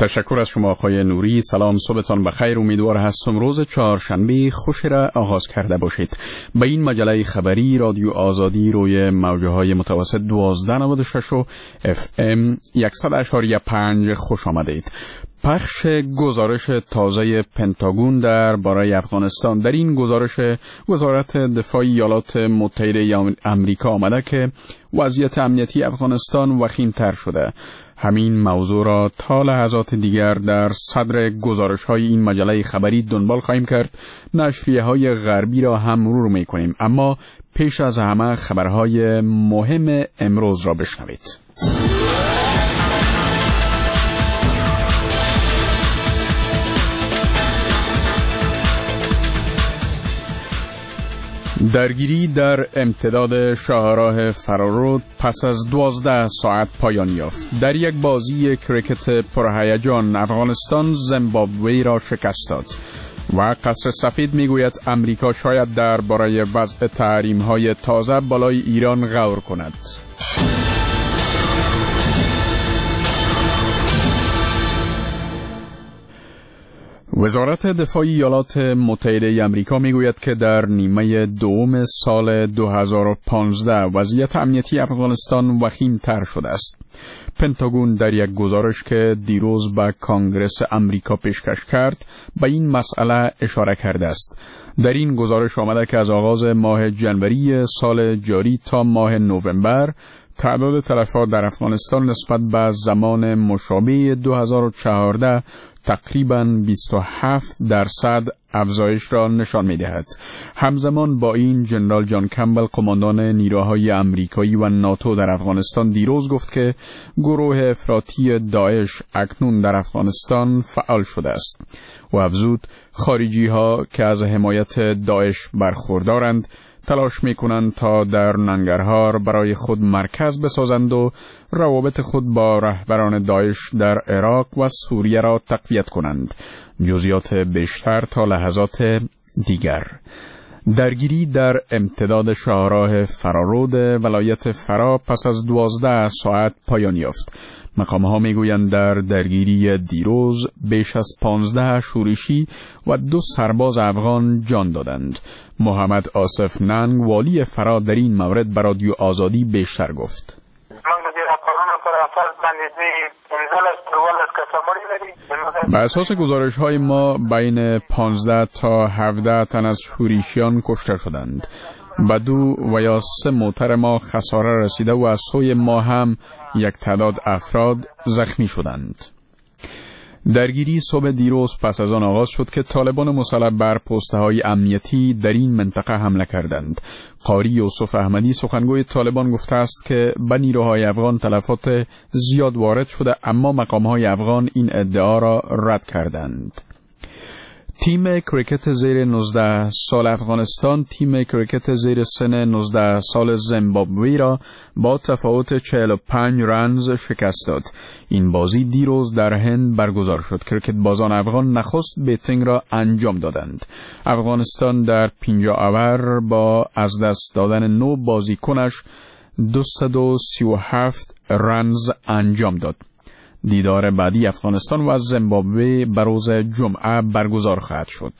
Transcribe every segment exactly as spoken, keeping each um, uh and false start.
تشکر از شما آقای نوری. سلام، صبحتان بخیر. امیدوار هستم روز چهارشنبه خوشی را آغاز کرده باشید. به این مجله خبری رادیو آزادی روی موجه های متوسط دوازده نود و شش و اف ام صد اشاری پنج خوش آمدید. پخش گزارش تازه پنتاگون در باره افغانستان. در این گزارش وزارت دفاع ایالات متحده آمریکا آمده که وضعیت امنیتی افغانستان وخیم‌تر شده. همین موضوع را تا لحظات دیگر در صدر گزارش های این مجله خبری دنبال خواهیم کرد. نشریه های غربی را هم مرور می کنیم، اما پیش از همه خبرهای مهم امروز را بشنوید. درگیری در امتداد شاهراه فرارود پس از دوازده ساعت پایان یافت. در یک بازی کریکت پرهیجان افغانستان زیمبابوه را شکست داد و قصر سفید میگوید امریکا شاید در برای وضع تحریم‌های تازه بالای ایران غور کند. وزارت دفاع ایالات متحده آمریکا میگوید که در نیمه دوم سال دو هزار و پانزده وضعیت امنیتی افغانستان وخیم‌تر شده است. پنتاگون در یک گزارش که دیروز به کانگرس آمریکا پیشکش کرد به این مسئله اشاره کرده است. در این گزارش آمده که از آغاز ماه جنوری سال جاری تا ماه نوامبر تعداد تلفات در افغانستان نسبت به زمان مشابه دو هزار و چهارده تقریباً بیست و هفت درصد افزایش را نشان می‌دهد. همزمان با این جنرال جان کمبل قماندان نیروهای آمریکایی و ناتو در افغانستان دیروز گفت که گروه افراطی داعش اکنون در افغانستان فعال شده است و افزود خارجی‌ها که از حمایت داعش برخوردارند تلاش می‌کنند تا در ننگرهار برای خود مرکز بسازند و روابط خود با رهبران داعش در عراق و سوریه را تقویت کنند. جزئیات بیشتر تا لحظات دیگر. درگیری در امتداد شاهراه فرارود ولایت فرا پس از دوازده ساعت پایان یافت. مقام‌ها میگویند در درگیری دیروز بیش از پانزده شورشی و دو سرباز افغان جان دادند. محمد آصف ننگ والی فرا در این مورد به رادیو آزادی بیشتر گفت. به اساس گزارش های ما بین پانزده تا هفده تن از شورشیان کشته شدند. به دو و یا سه موتر ما خساره رسیده و از سوی ما هم یک تعداد افراد زخمی شدند. درگیری صبح دیروز پس از آن آغاز شد که طالبان مسلح بر پسته های امنیتی در این منطقه حمله کردند. قاری یوسف احمدی سخنگوی طالبان گفته است که به نیروهای افغان تلفات زیاد وارد شده، اما مقام‌های افغان این ادعا را رد کردند. تیم کریکت زیر نوزده سال افغانستان تیم کریکت زیر سن نوزده سال زیمبابوه را با تفاوت چهل و پنج رنز شکست داد. این بازی دیروز در هند برگزار شد. کریکت بازان افغان نخست بیتینگ را انجام دادند. افغانستان در پنجاه اوور با از دست دادن نو بازیکنش دویست و سی و هفت رنز انجام داد. دیدار بعدی افغانستان و زیمبابوه بر روز جمعه برگزار خواهد شد.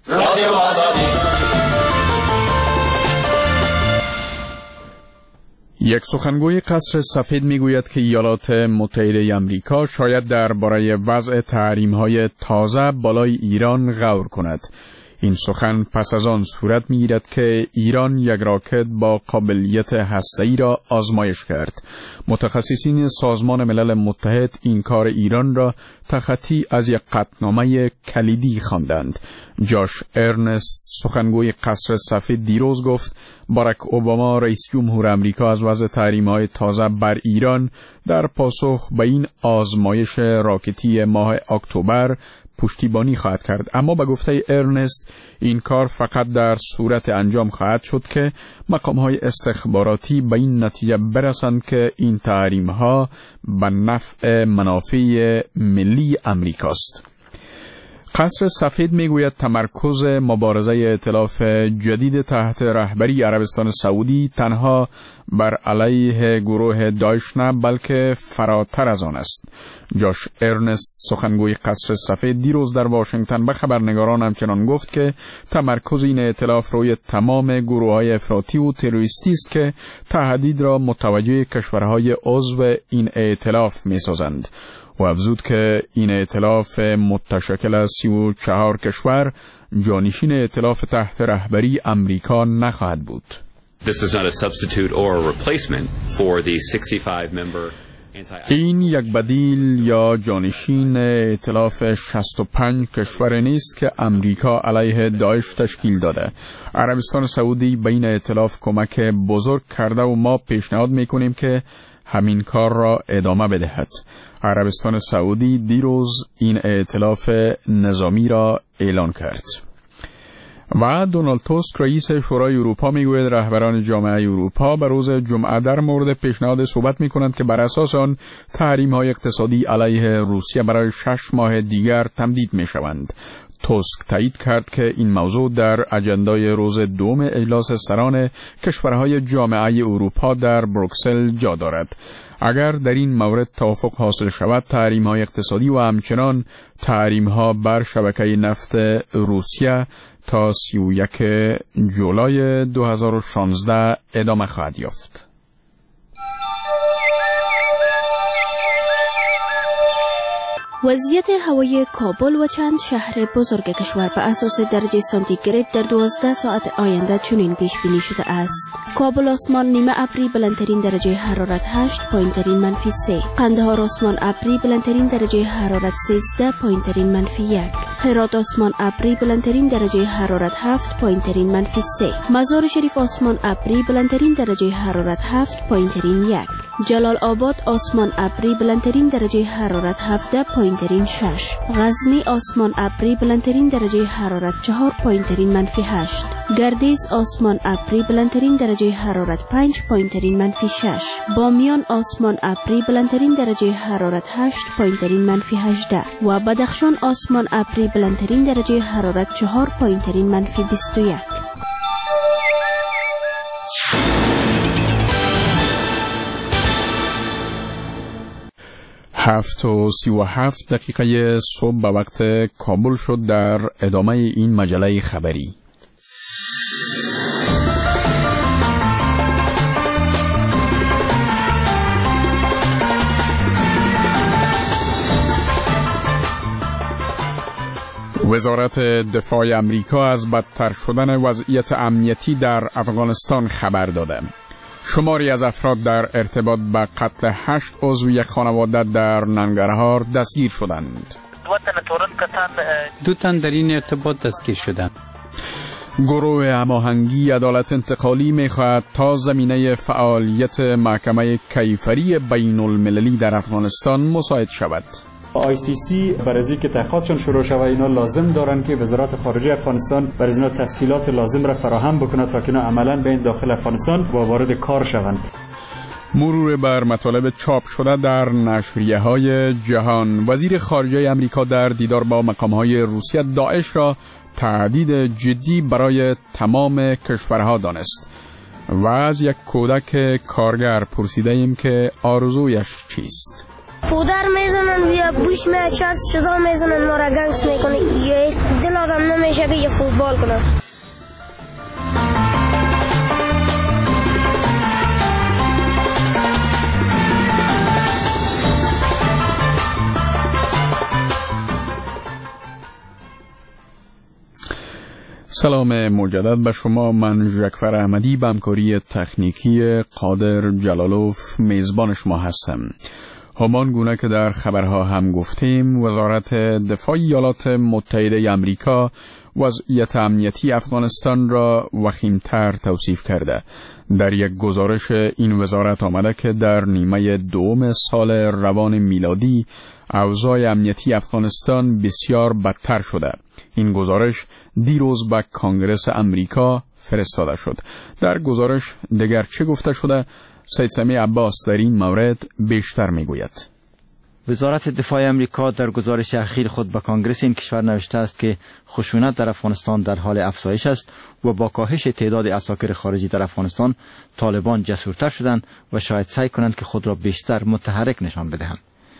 یک سخنگوی قصر سفید میگوید که ایالات متحده آمریکا شاید در باره وضع تحریم‌های تازه بالای ایران غور کند. این سخن پس از آن صورت می‌گیرد که ایران یک راکت با قابلیت هسته‌ای را آزمایش کرد. متخصصین سازمان ملل متحد این کار ایران را تخطی از یک قطعنامه کلیدی خواندند. جاش ارنست سخنگوی قصر سفید دیروز گفت باراک اوباما رئیس جمهور آمریکا از وضع تحریم‌های تازه بر ایران در پاسخ به این آزمایش راکتی ماه اکتبر پشتیبانی خواهد کرد، اما به گفته ارنست این کار فقط در صورت انجام خواهد شد که مقام‌های استخباراتی به این نتیجه برسند که این تحریم‌ها به نفع منافع ملی امریکاست. قصر سفید میگوید تمرکز مبارزه ائتلاف جدید تحت رهبری عربستان سعودی تنها بر علیه گروه داعش نه بلکه فراتر از آن است. جاش ارنست سخنگوی قصر سفید دیروز در واشنگتن به خبرنگاران همچنان گفت که تمرکز این ائتلاف روی تمام گروه‌های افراطی و تروریستی است که تهدید را متوجه کشورهای عضو این ائتلاف می‌سازند. و افزود که این ائتلاف متشکل از سی و چهار کشور جانشین ائتلاف تحت رهبری امریکا نخواهد بود. This is not a substitute or a replacement for the sixty-five member این یک بدیل یا جانشین ائتلاف شصت و پنج کشور نیست که امریکا علیه داعش تشکیل داده. عربستان سعودی به این ائتلاف کمک بزرگ کرده و ما پیشنهاد میکنیم که همین کار را ادامه بدهد. عربستان سعودی دیروز این ائتلاف نظامی را اعلان کرد. و دونالد توسک رئیس شورای اروپا میگوید رهبران جامعه اروپا به روز جمعه در مورد پیشنهاد صحبت میکنند که بر اساس آن تحریم‌های اقتصادی علیه روسیه برای شش ماه دیگر تمدید میشوند. توسک تایید کرد که این موضوع در اجندای روز دوم اجلاس سران کشورهای جامعه اروپا در بروکسل جا دارد. اگر در این مورد توافق حاصل شود، تحریم‌های اقتصادی و همچنان تحریم‌ها بر شبکه نفت روسیه تا سی و یک جولای دو هزار و شانزده ادامه خواهد یافت. وضعیت هوای کابل و چند شهر بزرگ کشور به اساس درجه سانتیگراد در دوازده ساعت آینده چنین پیش بینی شده است. کابل آسمان نیمه ابری بلندترین درجه حرارت هشت، پایینترین منفی سه. قندهار آسمان ابری بلندترین درجه حرارت سیزده، پایینترین منفی یک. هرات آسمان ابری بلندترین درجه حرارت هفت، پایینترین منفی سه. مزار شریف آسمان ابری بلندترین درجه حرارت هفت، پایینترین یک. جلال آباد آسمان ابری بلندترین درجه حرارت هفده، پایینترین شش. غزنی آسمان ابری بلندترین درجه حرارت چهار، پایینترین منفی هشت. گردیز آسمان ابری بلندترین درجه حرارت پنج، پایینترین منفی شش. بامیان آسمان ابری بلندترین درجه حرارت هشت، پایینترین منفی هجده. و بدخشان آسمان ابری بلندترین درجه حرارت چهار، پایینترین منفی بیست و یک. هفت و سی و هفت دقیقه صبح به وقت کابل شد. در ادامه این مجله خبری وزارت دفاع امریکا از بدتر شدن وضعیت امنیتی در افغانستان خبر داده. شماری از افراد در ارتباط با قتل هشت عضو یک خانواده در ننگرهار دستگیر شدند. دو تن در این ارتباط دستگیر شدند. گروه هماهنگی عدالت انتقالی می‌خواهد تا زمینه فعالیت محکمه کیفری بین المللی در افغانستان مساعد شود. آی سی سی برای از اینکه تحقیقاتشون شروع شود اینا لازم دارن که وزارت خارجه افغانستان برای اینا تسهیلات لازم را فراهم بکنه تا که اینا عملاً به این داخل افغانستان و وارد کار شوند. مرور بر مطالب چاپ شده در نشریه‌های جهان. وزیر خارجه امریکا در دیدار با مقام‌های روسیه داعش را تهدید جدی برای تمام کشورها دانست و از یک کودک کارگر پرسیده ایم که آرزویش چیست. پودر میزنن و یا بوش میچاد شزا میزنن ما را گنگس میکنه یا دل آدم نمیشه که یه فوتبال کنه. سلام مجدد به شما. من ژکفر احمدی به همکاری تکنیکی قادر جلالوف میزبان شما هستم. همان گونه که در خبرها هم گفتیم، وزارت دفاع ایالات متحده آمریکا وضعیت امنیتی افغانستان را وخیم‌تر توصیف کرده. در یک گزارش این وزارت آمده که در نیمه دوم سال روان میلادی اوضاع امنیتی افغانستان بسیار بدتر شده. این گزارش دیروز به کانگرس امریکا فرستاده شد. در گزارش دیگر چه گفته شده؟ سید سمیع عباس در این مورد بیشتر میگوید. وزارت دفاع آمریکا در گزارش اخیر خود به کانگرس این کشور نوشته است که خشونت در افغانستان در حال افزایش است و با کاهش تعداد عساکر خارجی در افغانستان طالبان جسورتر شدند و شاید سعی کنند که خود را بیشتر متحرک نشان بدهند.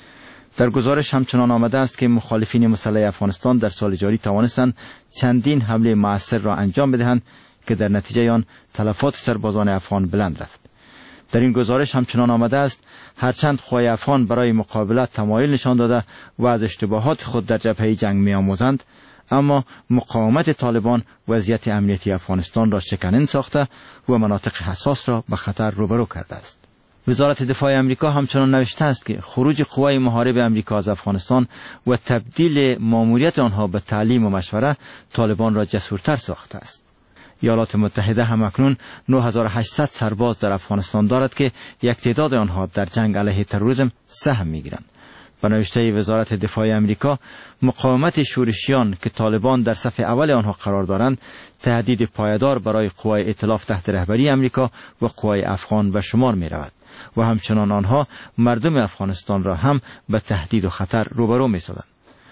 در گزارش همچنان آمده است که مخالفین مسلح افغانستان در سال جاری توانستند چندین حمله مؤثر را انجام بدهند که در نتیجه آن تلفات سربازان افغان بلند رفت. در این گزارش همچنان آمده است هرچند قوای افغان برای مقابلت تمایل نشان داده و از اشتباهات خود در جبهه جنگ می‌آموزند، اما مقاومت طالبان وضعیت امنیتی افغانستان را شکنن ساخته و مناطق حساس را به خطر روبرو کرده است. وزارت دفاع آمریکا همچنان نوشته است که خروج قوای محارب آمریکا از افغانستان و تبدیل ماموریت آنها به تعلیم و مشوره طالبان را جسورتر ساخته است. ایالات متحده همکنون نه هزار و هشتصد سرباز در افغانستان دارد که یک تعداد آنها در جنگ علیه تروریسم سهم می‌گیرند. به نوشته وزارت دفاع آمریکا، مقاومت شورشیان که طالبان در صف اول آنها قرار دارند تهدید پایدار برای قوای ائتلاف تحت رهبری آمریکا و قوای افغان به شمار می‌رود و همچنان آنها مردم افغانستان را هم به تهدید و خطر روبرو می‌سازند.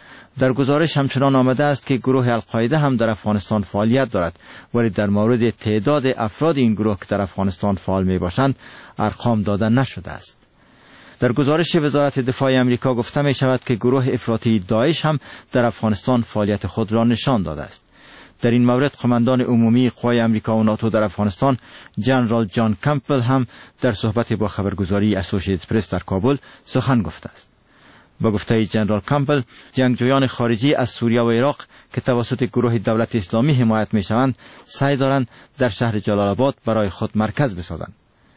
در گزارش همچنان آمده است که گروه القاعده هم در افغانستان فعالیت دارد، ولی در مورد تعداد افراد این گروه که در افغانستان فعال می باشند ارقام داده نشده است. در گزارش وزارت دفاع آمریکا گفته می شود که گروه افراطی داعش هم در افغانستان فعالیت خود را نشان داده است. در این مورد قماندان عمومی قوای آمریکا و ناتو در افغانستان جنرال جان کمپبل هم در صحبت با خبرگزاری اسوسییتد پرس در کابل سخن گفته است. با گفته جنرال کمپبل، جنگجویان خارجی از سوریه و عراق که توسط گروه دولت اسلامی حمایت می شوند سعی دارند در شهر جلال آباد برای خود مرکز بسازند.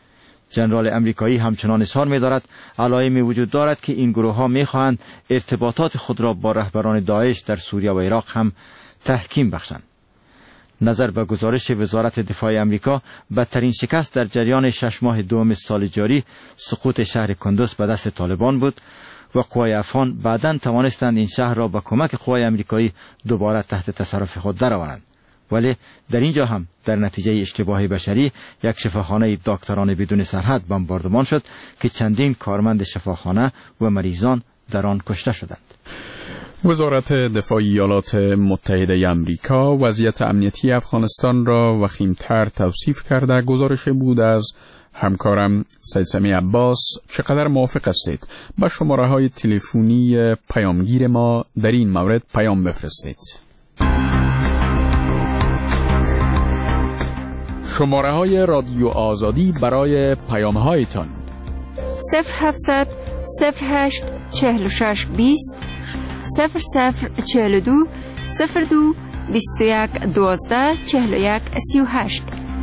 جنرال امریکایی همچنان اظهار می دارد علائمی وجود دارد که این گروه ها می خواهند ارتباطات خود را با رهبران داعش در سوریه و عراق هم تحکیم بخشند. نظر به گزارش وزارت دفاع آمریکا، بدترین شکست در جریان شش ماه دوم سال جاری سقوط شهر کندوز به دست طالبان بود و قوای افغان بعداً توانستند این شهر را با کمک قوای آمریکایی دوباره تحت تصرف خود درآورند. ولی در اینجا هم در نتیجه اشتباه بشری یک شفاخانه دکتران بدون سرحد بمباردمان شد که چندین کارمند شفاخانه و مریضان در آن کشته شدند. وزارت دفاع ایالات متحده آمریکا وضعیت امنیتی افغانستان را وخیم‌تر توصیف کرده. گزارش بود از همکارم سید سمی عباس. چقدر موافق هستید؟ با شماره های تلفنی پیامگیر ما در این مورد پیام بفرستید. شماره های رادیو آزادی برای پیام هایتان: صفر هفتصد صفر هشت چهل و شش بیست صفر صفر چهل و دو صفر دو بیست و یک دوازده چهل و یک سی و هشت.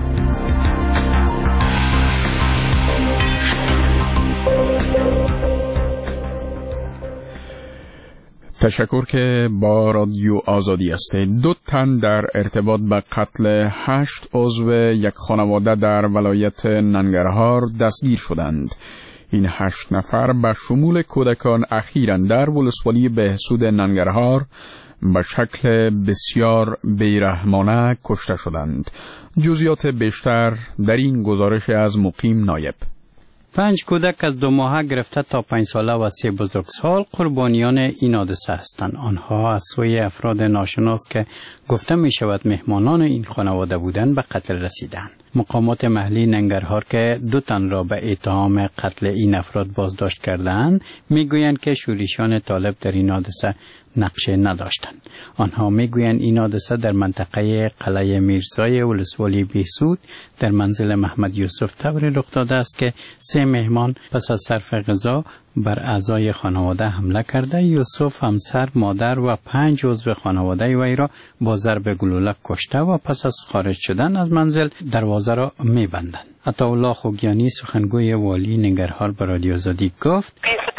تشکر که با رادیو آزادی هستید. دو تن در ارتباط به قتل هشت عضو یک خانواده در ولایت ننگرهار دستگیر شدند. این هشت نفر به شمول کودکان اخیراً در ولسوالی بهسود ننگرهار به شکل بسیار بیرحمانه کشته شدند. جزئیات بیشتر در این گزارش از مقیم نایب. پنج کودک از دو ماهه گرفته تا پنج ساله و سه بزرگسال قربانیان این حادثه هستند. آنها از سوی افراد ناشناس که گفته می شود مهمانان این خانواده بودند به قتل رسیدند. مقامات محلی ننگرهار که دو تن را به اتهام قتل این افراد بازداشت کردند میگویند که شورشیان طالب در این حادثه نقشه نداشتند. آنها میگویند این حادثه در منطقه قلعه میرزای ولسوالی بهسود در منزل محمد یوسف طوری رخ داده است که سه مهمان پس از صرف غذا بر اعضای خانواده حمله کرده یوسف همسر، مادر و پنج عضو خانواده وی را با ضرب گلوله کشته و پس از خارج شدن از منزل دروازه را میبندند. عطاالله خوگیانی سخنگوی والی ننگرهار به رادیو آزادی گفت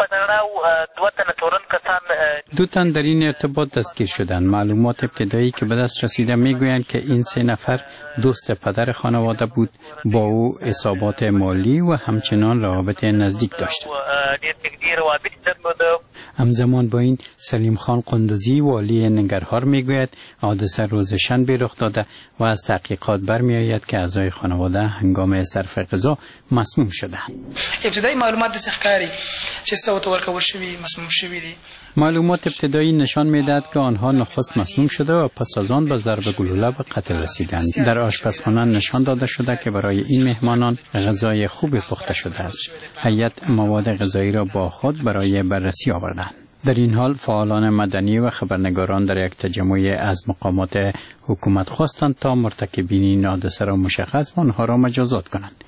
دو تن در این ارتباط دستگیر شدند. معلومات ابتدایی که به دست رسیده میگویند که این سه نفر دوست پدر خانواده بود، با او حسابات مالی و همچنان روابط نزدیک داشتند. همزمان با این سلیم خان قندوزی والی ننگرهار میگوید حادثه روز شنبه رخ داده و از تحقیقات برمیآید که اعضای خانواده هنگام صرف غذا مسموم شدند. ابتدایی معلومات دست ښکاري چې څه ورته ورکول شوي مسموم شوي دي. معلومات ابتدایی نشان میدهد که آنها نخست مسموم شده و پس از آن به ضرب گلوله به قتل رسیدند. در آشپزخانه نشان داده شده که برای این مهمانان غذای خوبی پخته شده است. هیئت مواد غذایی را با خود برای بررسی آوردند. در این حال فعالان مدنی و خبرنگاران در یک تجمع از مقامات حکومت خواستند تا مرتکبین این حادثه را مشخص و آنها را مجازات کنند.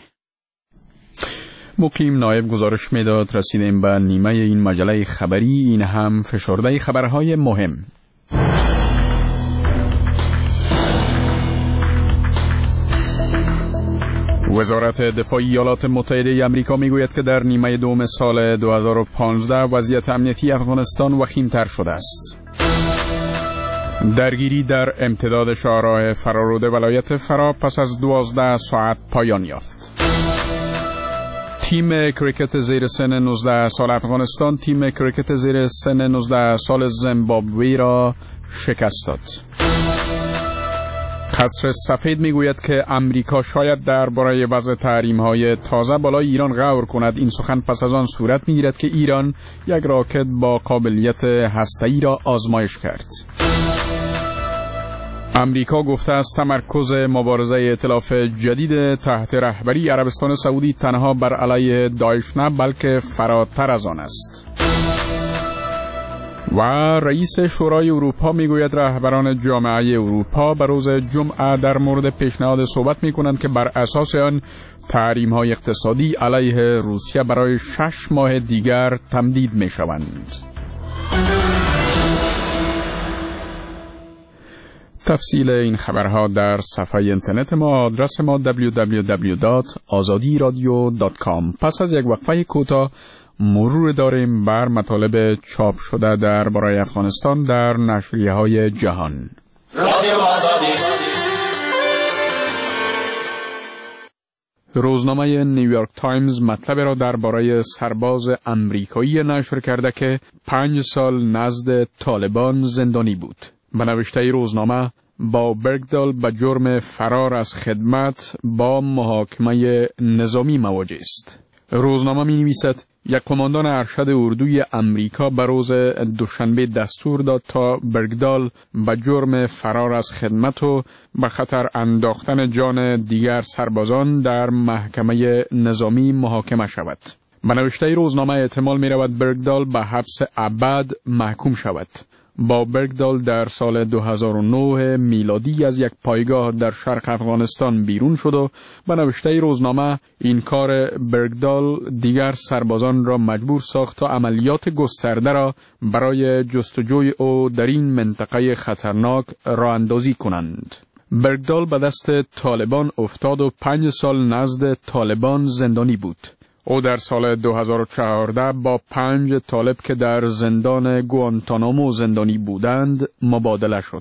مقیم نایب گزارش میداد رسیدیم به نیمه این مجله خبری. این هم فشرده خبرهای مهم. وزارت دفاع ایالات متحده آمریکا میگوید که در نیمه دوم سال دو هزار و پانزده وضعیت امنیتی افغانستان وخیم‌تر شده است. درگیری در امتداد شاهراه فرارود ولایت فرا پس از دوازده ساعت پایان یافت. تیم کریکت زیر سن نوزده سال افغانستان تیم کریکت زیر سن نوزده سال زیمبابوه را شکست داد. قصر سفید میگوید که امریکا شاید درباره وضع تحریم‌های تازه بالای ایران غور کند. این سخن پس از آن صورت میگیرد که ایران یک راکت با قابلیت هسته‌ای را آزمایش کرد. امریکا گفته است تمرکز مبارزه ائتلاف جدید تحت رهبری عربستان سعودی تنها بر علیه داعش نه بلکه فراتر از آن است. و رئیس شورای اروپا میگوید رهبران جامعه اروپا به روز جمعه در مورد پیشنهاد صحبت میکنند که بر اساس آن تحریم‌های اقتصادی علیه روسیه برای شش ماه دیگر تمدید میشوند. تفصیل این خبرها در صفحه اینترنت ما. آدرس ما دبلیو دبلیو دبلیو دات آزادی رادیو دات کام. پس از یک وقفه کوتاه مرور داریم بر مطالب چاپ شده در برای افغانستان در نشریه‌های جهان. رادیو آزادی. روزنامه نیویورک تایمز مطلب را درباره سرباز امریکایی نشر کرده که پنج سال نزد طالبان زندانی بود. به نوشته روزنامه با برگدال به جرم فرار از خدمت با محاکمه نظامی مواجه است. روزنامه می نویسد یک قماندان ارشد اردوی امریکا به روز دوشنبه دستور داد تا برگدال به جرم فرار از خدمت و به خطر انداختن جان دیگر سربازان در محکمه نظامی محاکمه شود. به نوشته روزنامه احتمال می رود برگدال به حبس ابد محکوم شود. با برگدال در سال دو هزار و نه میلادی از یک پایگاه در شرق افغانستان بیرون شد و به نوشته روزنامه این کار برگدال دیگر سربازان را مجبور ساخت تا عملیات گسترده را برای جستجوی او در این منطقه خطرناک راه اندازی کنند. برگدال به دست طالبان افتاد و پنج سال نزد طالبان زندانی بود. او در سال دو هزار و چهارده با پنج طالب که در زندان گوانتانامو زندانی بودند مبادله شد.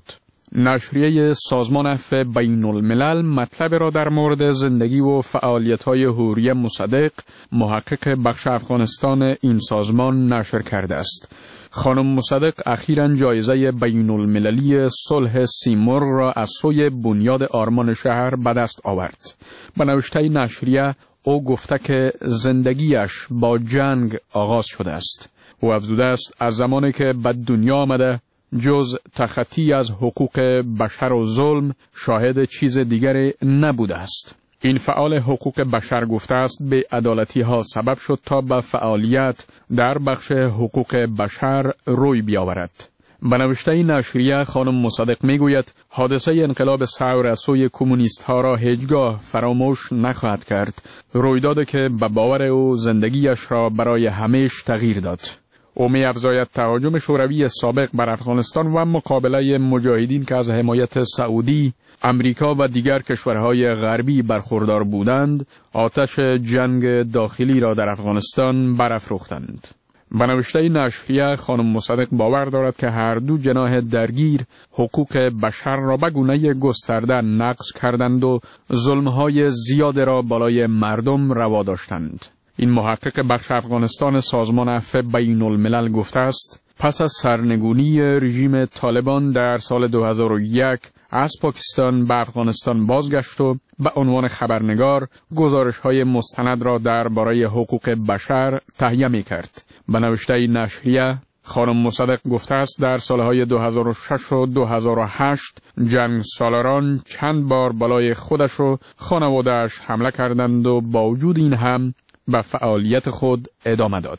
نشریه سازمان عفو بین الملل مطلب را در مورد زندگی و فعالیت‌های حوریه مصدق محقق بخش افغانستان این سازمان نشر کرده است. خانم مصدق اخیراً جایزه بین المللی صلح سیمرغ را از سوی بنیاد آرمان شهر به دست آورد. به نوشته نشریه او گفته که زندگیش با جنگ آغاز شده است. او افزوده است از زمانی که به دنیا آمده جز تخطی از حقوق بشر و ظلم شاهد چیز دیگری نبوده است. این فعال حقوق بشر گفته است به عدالتی ها سبب شد تا به فعالیت در بخش حقوق بشر روی بیاورد. به نوشته نشریه خانم مصدق میگوید حادثه انقلاب ثور از سوی کمونیست ها را هیچگاه فراموش نخواهد کرد. رویدادی که به باور او زندگیش را برای همیشه تغییر داد. او می افزاید تهاجم شوروی سابق بر افغانستان و مقابله مجاهدین که از حمایت سعودی، امریکا و دیگر کشورهای غربی برخوردار بودند، آتش جنگ داخلی را در افغانستان برافروختند. به نوشته نشریه خانم مصدق باور دارد که هر دو جناح درگیر حقوق بشر را به گونه گسترده نقض کردند و ظلمهای زیاد را بالای مردم روا داشتند. این محقق بخش افغانستان سازمان عفو بین الملل گفته است پس از سرنگونی رژیم طالبان در سال دو هزار و یک از پاکستان به افغانستان بازگشت و به عنوان خبرنگار گزارش‌های مستند را درباره حقوق بشر تهیه می‌کرد. به نوشته نشریه خانم مصدق گفته است در سالهای دو هزار و شش و دو هزار و هشت جنگ سالاران چند بار بالای خودش و خانواده‌اش حمله کردند و با وجود این هم به فعالیت خود ادامه داد.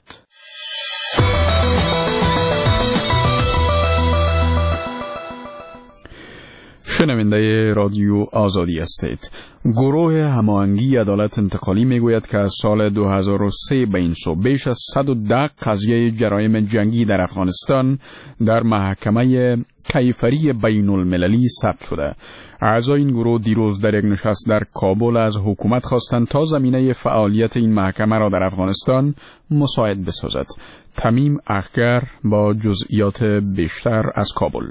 شنونده رادیو آزادی هستید. گروه هماهنگی عدالت انتقالی میگوید که از سال دو هزار و سه به این سو بیش از صد و ده قضیه جرایم جنگی در افغانستان در محکمه کیفری بین المللی ثبت شده. اعضای این گروه دیروز در یک نشست در کابل از حکومت خواستند تا زمینه فعالیت این محکمه را در افغانستان مساعد بسازد. تمیم اخگر با جزئیات بیشتر از کابل.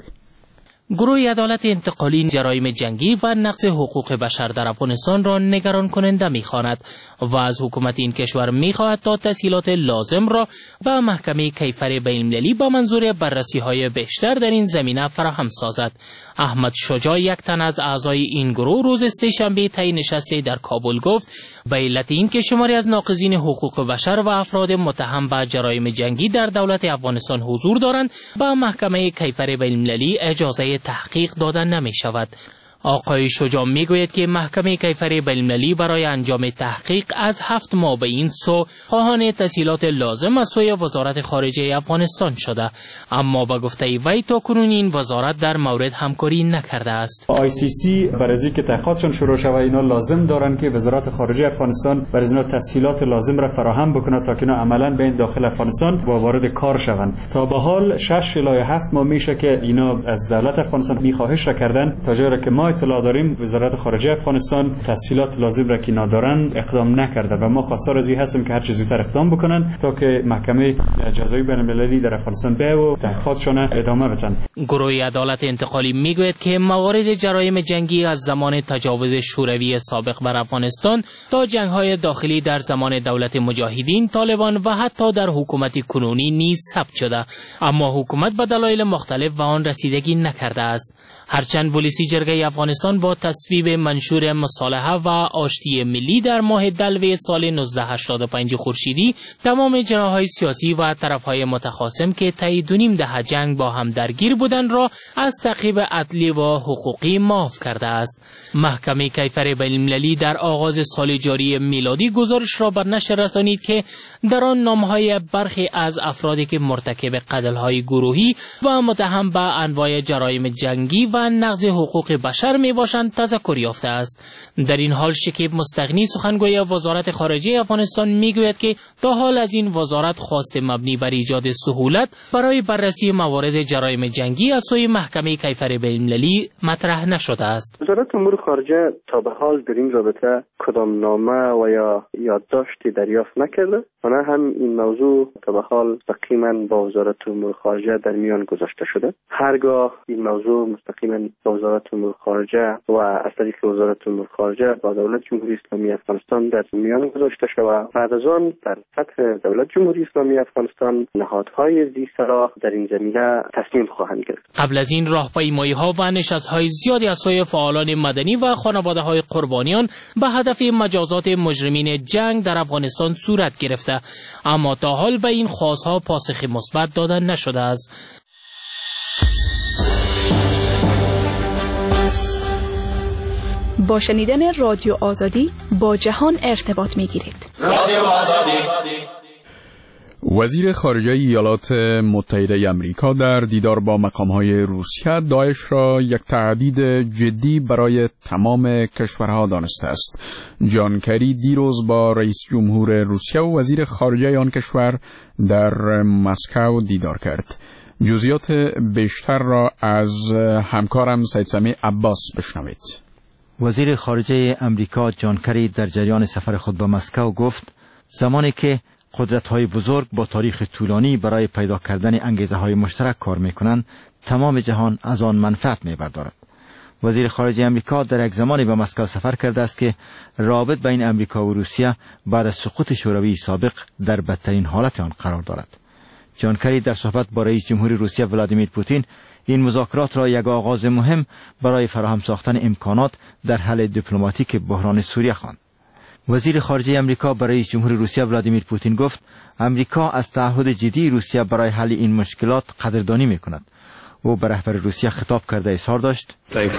گروه عدالت انتقالی جرایم جنگی و نقض حقوق بشر در افغانستان را نگران کننده می‌خواند و از حکومت این کشور می‌خواهد تا تسهیلات لازم را به محکمه کیفری بین‌المللی با منظور بررسی‌های بیشتر در این زمینه فراهم سازد. احمد شجاع، یک تن از اعضای این گروه، روز سه‌شنبه طی نشستی در کابل گفت به علت اینکه شماری از ناقضین حقوق بشر و افراد متهم به جرایم جنگی در دولت افغانستان حضور دارند، به محکمه کیفری بین‌المللی اجازه تحقیق دادن نمی شود. آقای شجاع می گوید که محکمه کیفری بین‌المللی برای انجام تحقیق از هفت ماه به این سو خواهان تسهیلات لازم از سوی وزارت خارجه افغانستان شده، اما با گفته وی تا کنون این وزارت در مورد همکاری نکرده است. آی سی سی برای اینکه تحقیقاتشون شروع شود اینا لازم دارن که وزارت خارجه افغانستان برای اینا تسهیلات لازم را فراهم بکنه تا که اینا عملاً به این داخل افغانستان و وارد کار شوند. تا به حال شش الی هفت ماه میشه که اینا از دولت افغانستان میخواهش را کردن تا جایی که ما اطلاع داریم وزارت خارجه افغانستان تسهیلات لازم را که ندارن اقدام نکرده و ما خواستار از این هستیم که هر چه زودتر اقدام بکنن تا که محکمه جزایی بین‌المللی در افغانستان به و تحقیقاتشون ادامه بدن. گروه عدالت انتقالی میگوید که موارد جرایم جنگی از زمان تجاوز شوروی سابق بر افغانستان تا جنگ‌های داخلی در زمان دولت مجاهدین، طالبان و حتی در حکومت کنونی نیز ثبت شده، اما حکومت به دلایل مختلف و آن رسیدگی نکرده است. هرچند ولسی جرگه افغانستان با تصویب منشور مصالحه و آشتی ملی در ماه دلو سال نوزده هشتاد و پنج خورشیدی تمام جناح‌های سیاسی و طرف‌های متخاصم که طی دو نیم دهه جنگ با هم درگیر بودند را از تعقیب عدلی و حقوقی معاف کرده است. محکمه کیفری بین‌المللی در آغاز سال جاری میلادی گزارش را بر نشر رسانید که در آن نام‌های برخی از افرادی که مرتکب قتل‌های گروهی و متهم به انواع جرایم جنگی و نقض حقوق بشر می باشند تذکر یافته است. در این حال شکیب مستغنی، سخنگوی وزارت خارجه افغانستان، میگوید که تا حال از این وزارت خواست مبنی بر ایجاد سهولت برای بررسی موارد جرایم جنگی از سوی محکمه کیفری بین‌المللی مطرح نشده است. وزارت امور خارجه تا به حال در این رابطه کدام نامه و یا یادداشتی دریافت نکرده و نه هم این موضوع تا به حال مستقیما با وزارت امور خارجه در میان گذاشته شده. هرگاه این موضوع مستقیما با وزارت امور خارجه و از طریق وزارت امور خارجه با دولت جمهوری اسلامی افغانستان در میان گذاشته شود، بعد از آن در سطح دولت جمهوری اسلامی افغانستان نهادهای ذی صلاح در این زمینه تصمیم خواهند گرفت. قبل از این راهپیمایی‌ها و نشست‌های زیادی از سوی فعالان مدنی و خانواده‌های قربانیان به هدف مجازات مجرمین جنگ در افغانستان صورت گرفته، اما تا حال به این خواست‌ها پاسخ مثبت داده نشده است. با شنیدن رادیو آزادی با جهان ارتباط می‌گیرید. رادیو آزادی. وزیر خارجه ایالات متحده آمریکا در دیدار با مقام‌های روسیه داعش را یک تهدید جدی برای تمام کشورها دانسته است. جان کری دیروز با رئیس جمهور روسیه و وزیر خارجه آن کشور در مسکو دیدار کرد. جزئیات بیشتر را از همکارم سید سمیع عباس بشنوید. وزیر خارجه امریکا جان کری در جریان سفر خود به مسکو گفت زمانی که قدرت‌های بزرگ با تاریخ طولانی برای پیدا کردن انگیزه‌های مشترک کار می‌کنند، تمام جهان از آن منفعت می‌بردارد. وزیر خارجه امریکا در یک زمانی به مسکو سفر کرده است که رابط بین امریکا و روسیه بعد از سقوط شوروی سابق در بدترین حالت آن قرار دارد. جان کری در صحبت با رئیس جمهور روسیه ولادیمیر پوتین این مذاکرات را یک آغاز مهم برای فراهم ساختن امکانات در حل دیپلماتیک بحران سوریه خواند. وزیر خارجه امریکا برای رئیس جمهور روسیه ولادیمیر پوتین گفت امریکا از تعهد جدی روسیه برای حل این مشکلات قدردانی می‌کند. او به رهبر روسیه خطاب کرده اظهار داشت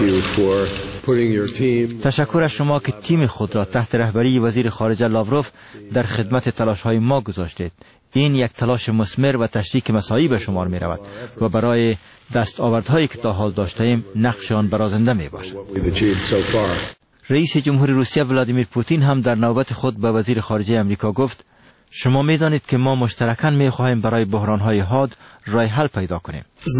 تشکر از شما که تیم خود را تحت رهبری وزیر خارجه لاوروف در خدمت تلاش‌های ما گذاشتید. این یک تلاش مثمر و تشریک مساعی به شمار می رود و برای دستاوردهایی که تا حال داشتیم نقش آن برازنده می باشد. رئیس جمهور روسیه ولادیمیر پوتین هم در نوبت خود به وزیر خارجه امریکا گفت شما می دانید که ما مشترکاً می خواهیم برای بحران‌های حاد راه حل پیدا کنیم.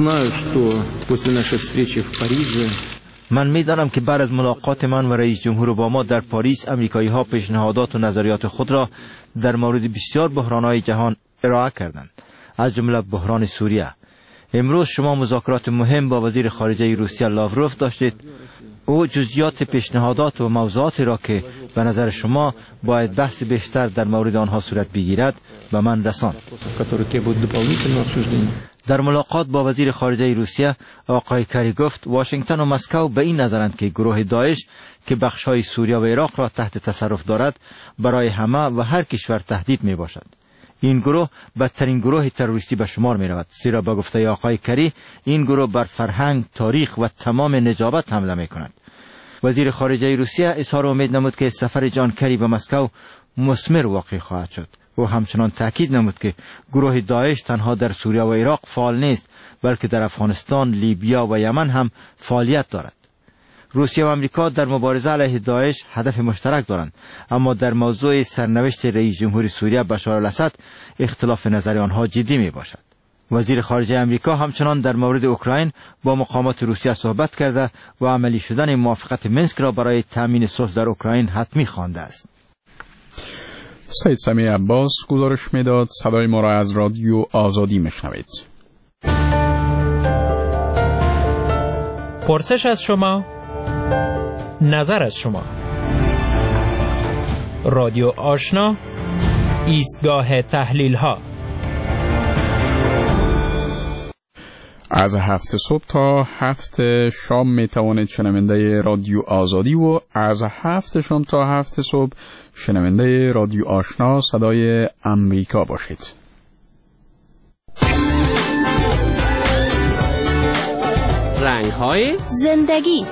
من می دانم که بعد از ملاقات من و رئیس جمهور اوباما در پاریس امریکایی ها پیشنهادات و نظریات خود را در مورد بسیار بحران‌های جهان ارائه کردند، از جمله بحران سوریه. امروز شما مذاکرات مهم با وزیر خارجه روسیه لاوروف داشتید. او جزئیات پیشنهادات و موضوعاتی را که به نظر شما باید بحث بیشتر در مورد آنها صورت بگیرد به من رساند. در ملاقات با وزیر خارجه روسیه آقای کری گفت واشنگتن و مسکو به این نظرند که گروه داعش که بخش‌های سوریه و عراق را تحت تصرف دارد برای همه و هر کشور تهدید می باشد. این گروه بدترین گروه تروریستی به شمار می رود، زیرا به گفته آقای کری این گروه بر فرهنگ، تاریخ و تمام نجابت حمله می کند. وزیر خارجه روسیه اظهار امید نمود که سفر جان کری به مسکو مثمر واقع خواهد شد. او همچنان تاکید نمود که گروه داعش تنها در سوریه و عراق فعال نیست، بلکه در افغانستان، لیبیا و یمن هم فعالیت دارد. روسیه و امریکا در مبارزه علیه داعش هدف مشترک دارند، اما در موضوع سرنوشت رئیس جمهور سوریه بشار الاسد اختلاف نظر آنها جدی می باشد. وزیر خارجه امریکا همچنان در مورد اوکراین با مقامات روسیه صحبت کرده و عملی شدن موافقت منسک را برای تامین صلح در اوکراین حتمی خوانده است. سید سمیع عباس گزارش میداد. صدای ما را از رادیو آزادی میشنوید. پرسش از شما، نظر از شما. رادیو آشنا، ایستگاه تحلیل ها. از هفت صبح تا هفت شام می توانید شنونده رادیو آزادی و از هفت شام تا هفت صبح شنونده رادیو آشنا صدای امریکا باشید. رنگ های زندگی.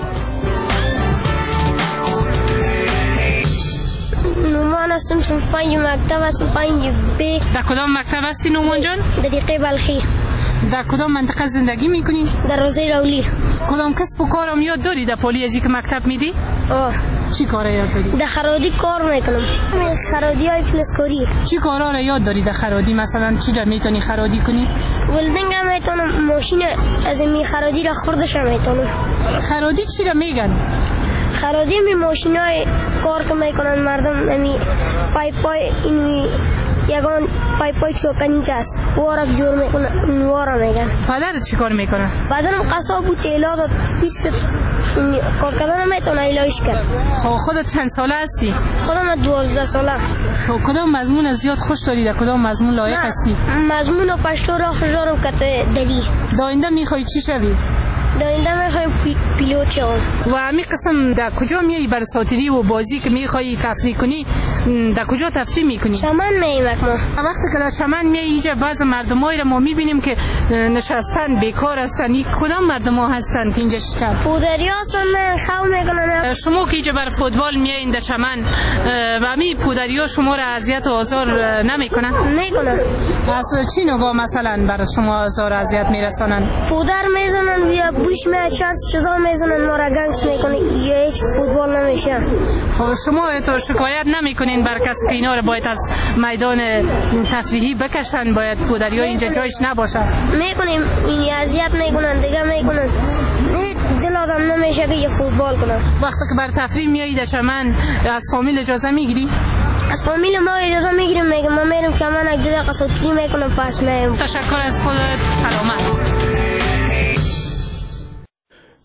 نومان هستم، صنف پنج مکتب هستم، پنج بی. در کدام مکتب هستی نومان جان؟ دقیقه بلخی. در کدام منطقه زندگی میکنی؟ در روزه رولی. کدام کسب و کارم یاد داری در پالی ازی که مکتب میدی؟ آه. چی کاره یاد داری؟ در خرادی کار میکنم. خرادی های فلسکاری. چی کارا را یاد داری در خرادی؟ مثلا چی جا میتونی خرادی کنی؟ ولدنگ هم میتونم، ماشین از می خرادی را خوردش هم میتونم. خرادی چی را میگن؟ خرادی می ماشین های کار که میکنن مردم، امی پای پای اینوی یگان پای پای چوکنی که است وارک جور میکنن، وارا میگن. پدرت چی کار میکنه؟ پدرم قصاب بود، ایلا داد پیش شد، کار کردن میتونه ایلاش کرد. خب خودت چند ساله هستی؟ خودم دوازده ساله. خب کدام مضمون زیاد خوش داری؟ در کدام مضمون لایق هستی؟ مضمون و پشتو را خوشدارم که دلی. داینده میخوای چی شوی؟ داینده میخوایم پی، پیلوت شوم. و همی قسم در کجا میایی بر ساتری و بازی که میخوایی تفریح کنی در کجا تفریح میکنی؟ چمن میاییم ما. وقتی که در چمن میایی اینجا بعض مردمایی را ما میبینیم که نشستن بیکار هستن. این کدام مردما هستن که اینجا شتن؟ پودری هستن خو میکنن. شما که اینجا بر فوتبال میایین در چمن و همی پودری ها شما را اذیت و آزار نمیکنن؟ میکنن. از چی نگاه مثلا بر شما آزار و اذیت میرسانن؟ پودر میزنن بیا بوش میچاز چیزا میزنن، ما را گنگس میکنن، یا هیچ فوتبال نمیشه. خب شما تو شکایت نمیکنین بر کسی که اینا رو باید از میدان تفریحی بکشن، باید پودری ها اینجا جایش نباشه؟ میکنیم، این اذیت میکنن دیگه میکنن، دل آدم نمیشه که یه فوتبال کنن. وقتی که بر تفریح میایی در چمن از فامیل اجازه میگیری؟ از فامیل ما اجازه میگیریم، میگم ما میریم چمن یک دو قصوتی میکنم پس میایم. تشکر از خودت، سلامت.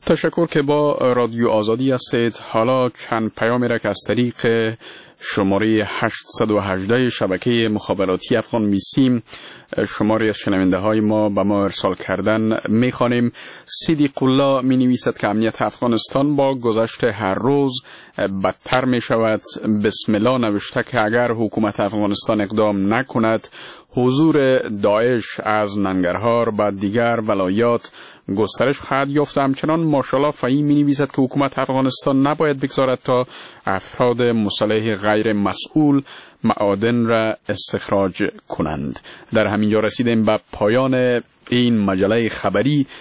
تشکر که با رادیو آزادی هستید. حالا چند پیامی را که از طریق شماره هشتصد و هجده شبکه مخابراتی افغان میسیم شماره از شنونده های ما به ما ارسال کردن میخوانیم. سیدی قلا می نویسد که امنیت افغانستان با گذشت هر روز بدتر می شود. بسم الله نوشته که اگر حکومت افغانستان اقدام نکند حضور داعش از ننگرهار و دیگر ولایات گسترش خواهد یافت. همچنان ماشاءالله فهیم می نویسد که حکومت افغانستان نباید بگذارد تا افراد مسلح غیر مسئول معادن را استخراج کنند. در همینجا رسیدیم به پایان این مجله خبری